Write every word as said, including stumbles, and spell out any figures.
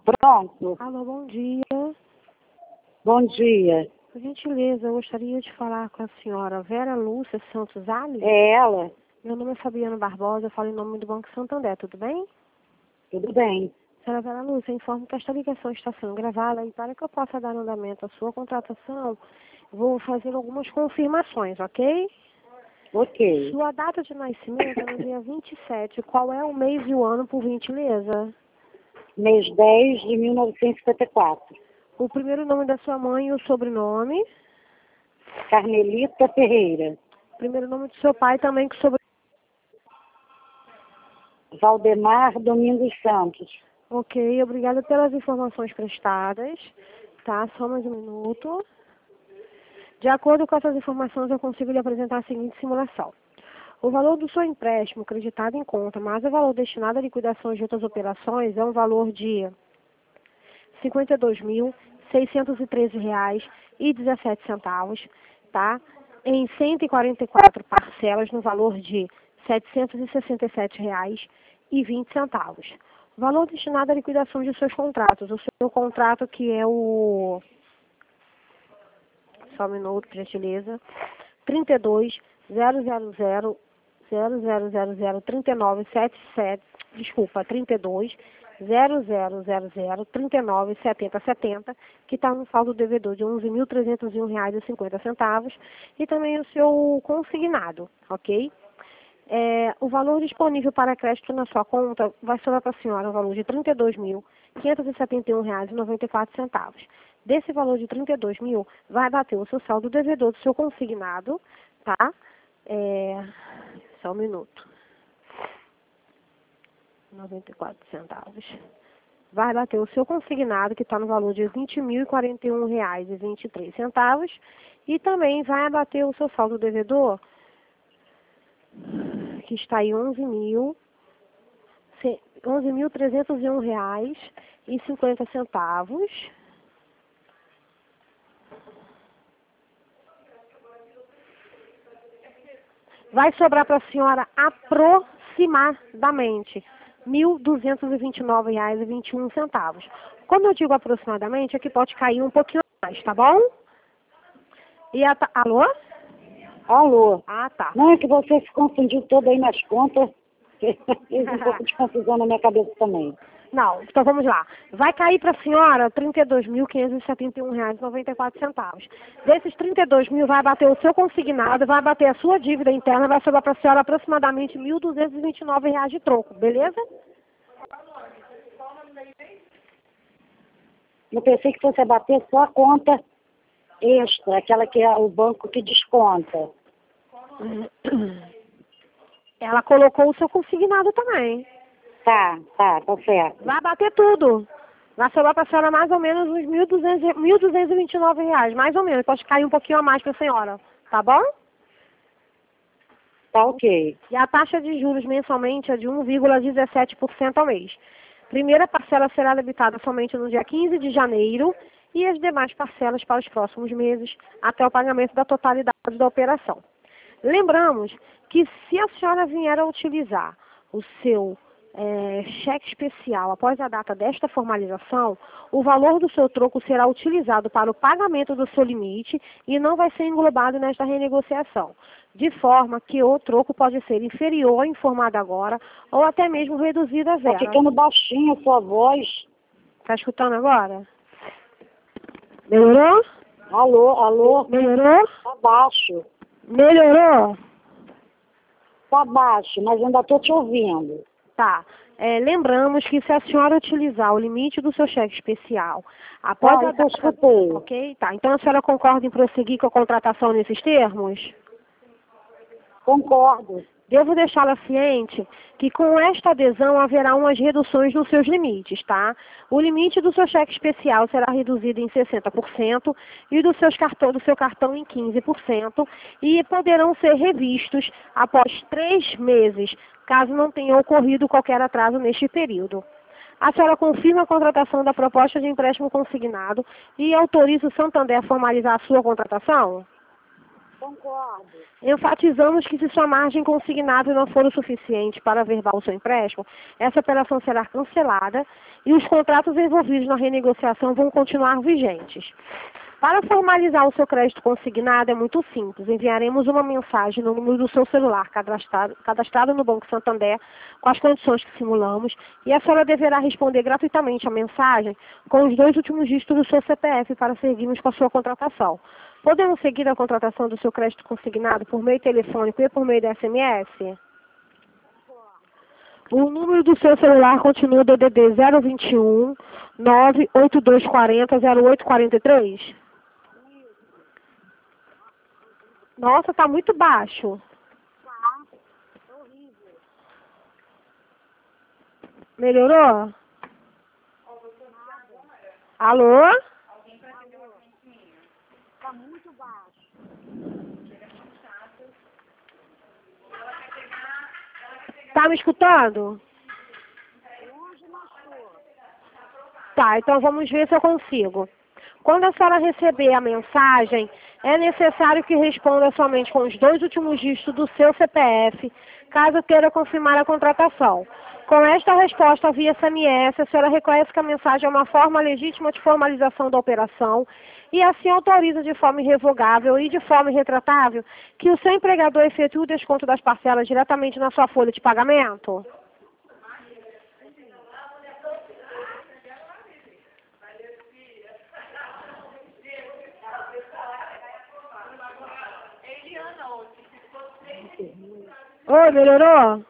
Pronto. Alô, bom dia. Bom dia. Por gentileza, eu gostaria de falar com a senhora Vera Lúcia Santos Alves. É ela? Meu nome é Fabiana Barbosa, eu falo em nome do Banco Santander, tudo bem? Tudo bem. Senhora Vera Lúcia, eu informo que esta ligação está sendo gravada e para que eu possa dar andamento à sua contratação, vou fazer algumas confirmações, ok? Ok. Sua data de nascimento é no dia vinte e sete. Qual é o mês e o ano, por gentileza? Mês dez de mil novecentos e cinquenta e quatro. O primeiro nome da sua mãe e o sobrenome. Carmelita Ferreira. Primeiro nome do seu pai também com sobrenome. Valdemar Domingos Santos. Ok, obrigada pelas informações prestadas. Tá, só mais um minuto. De acordo com essas informações, eu consigo lhe apresentar a seguinte simulação. O valor do seu empréstimo creditado em conta, mais o valor destinado à liquidação de outras operações, é um valor de cinquenta e dois mil, seiscentos e treze reais e dezessete centavos, tá? Em cento e quarenta e quatro parcelas no valor de setecentos e sessenta e sete reais e vinte centavos. O valor destinado à liquidação de seus contratos, o seu contrato que é o... Só um minuto, por gentileza. trinta e dois, zero zero zero, zero zero zero zero, trinta e nove, setenta e sete, desculpa, trinta e dois, zero zero zero zero, trinta e nove, setenta, setenta, que está no saldo devedor de onze mil trezentos e um reais e cinquenta centavos, e também o seu consignado, ok? É, o valor disponível para crédito na sua conta vai sobrar para a senhora o valor de trinta e dois mil, quinhentos e setenta e um reais e noventa e quatro centavos. Desse valor de trinta e dois mil, vai bater o seu saldo devedor do seu consignado, tá? É, só um minuto. noventa e quatro centavos. Vai bater o seu consignado, que está no valor de vinte mil e quarenta e um reais e vinte e três centavos. E também vai abater o seu saldo devedor, que está em onze mil, onze mil trezentos e um reais e cinquenta centavos. Vai sobrar para a senhora aproximadamente mil duzentos e vinte e nove reais e vinte e um centavos. Quando eu digo aproximadamente, é que pode cair um pouquinho mais, tá bom? E a... Alô? Alô? Ah, tá. Não é que você se confundiu todo aí nas contas. Fez um pouco de confusão na minha cabeça também. Não, então vamos lá. Vai cair para a senhora trinta e dois mil, quinhentos e setenta e um reais e noventa e quatro centavos. Desses trinta e dois mil vai bater o seu consignado, vai bater a sua dívida interna, vai sobrar para a senhora aproximadamente mil duzentos e vinte e nove reais de troco, beleza? Eu pensei que fosse bater só a conta extra, aquela que é o banco que desconta. Ela colocou o seu consignado também. Tá, tá, tá certo. Vai bater tudo. Vai sobrar para a senhora mais ou menos uns mil duzentos, mil duzentos e vinte e nove reais, mais ou menos. Pode cair um pouquinho a mais para a senhora, tá bom? Tá ok. E a taxa de juros mensalmente é de um vírgula dezessete por cento ao mês. Primeira parcela será debitada somente no dia quinze de janeiro e as demais parcelas para os próximos meses, até o pagamento da totalidade da operação. Lembramos que se a senhora vier a utilizar o seu é, cheque especial após a data desta formalização, o valor do seu troco será utilizado para o pagamento do seu limite e não vai ser englobado nesta renegociação, de forma que o troco pode ser inferior ao informado agora ou até mesmo reduzido a zero. Tá ficando baixinha a sua voz. Tá escutando agora? Melhorou? Alô, alô? Melhorou? Tá baixo. Melhorou? Tá baixo, mas ainda tô te ouvindo. Tá. É, lembramos que se a senhora utilizar o limite do seu cheque especial após Ah, a então data... escutei. Ok? Tá. Então a senhora concorda em prosseguir com a contratação nesses termos? Concordo. Devo deixá-la ciente que com esta adesão haverá umas reduções nos seus limites, tá? O limite do seu cheque especial será reduzido em sessenta por cento e do, seus cartão, do seu cartão em quinze por cento e poderão ser revistos após três meses, caso não tenha ocorrido qualquer atraso neste período. A senhora confirma a contratação da proposta de empréstimo consignado e autoriza o Santander a formalizar a sua contratação? concordo. Enfatizamos que se sua margem consignada não for o suficiente para averbar o seu empréstimo, essa operação será cancelada e os contratos envolvidos na renegociação vão continuar vigentes. Para formalizar o seu crédito consignado é muito simples. Enviaremos uma mensagem no número do seu celular cadastrado, cadastrado no Banco Santander com as condições que simulamos e a senhora deverá responder gratuitamente a mensagem com os dois últimos dígitos do seu C P F para seguirmos com a sua contratação. Podemos seguir a contratação do seu crédito consignado por meio telefônico e por meio de S M S? O número do seu celular continua D D D zero vinte e um, nove oito dois quatro zero, zero oito quatro três? Nossa, tá muito baixo. Tá, horrível. Melhorou? Alô? Tá muito baixo. Tá me escutando? Longe não estou. Tá, então vamos ver se eu consigo. Quando a senhora receber a mensagem, é necessário que responda somente com os dois últimos dígitos do seu C P F, caso queira confirmar a contratação. Com esta resposta via S M S, a senhora reconhece que a mensagem é uma forma legítima de formalização da operação e assim autoriza de forma irrevogável e de forma irretratável que o seu empregador efetue o desconto das parcelas diretamente na sua folha de pagamento? Oi, melhorou?